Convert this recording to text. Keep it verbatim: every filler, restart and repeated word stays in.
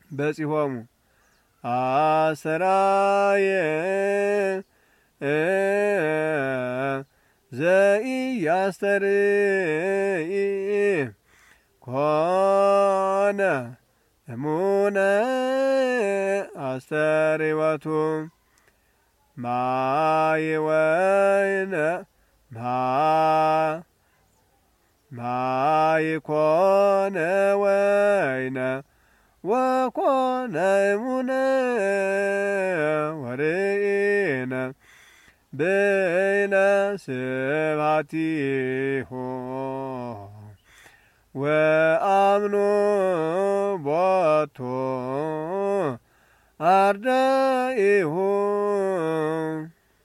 በጺሆሙ አሰራየ ዘኢያስተርኢ ኮነ እሙነ አስተርእዮቱ ማየ ወይነ ማየ ኮነ ወይነ ወኮነ እሙነ ወርኢነ ብእለ ስብሐቲሁ ወአምኑ ቦቱ አርዳኢሁ